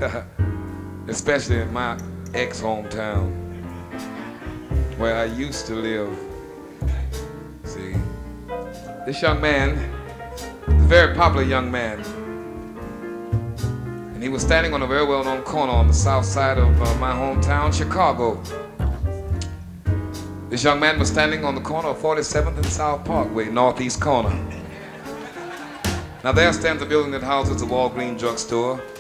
especially in my ex-hometown where I used to live. See, this young man, a very popular young man, and he was standing on a very well-known corner on the south side of my hometown, Chicago. This young man was standing on the corner of 47th and South Parkway, northeast corner. Now there stands a building that houses a Walgreens drugstore.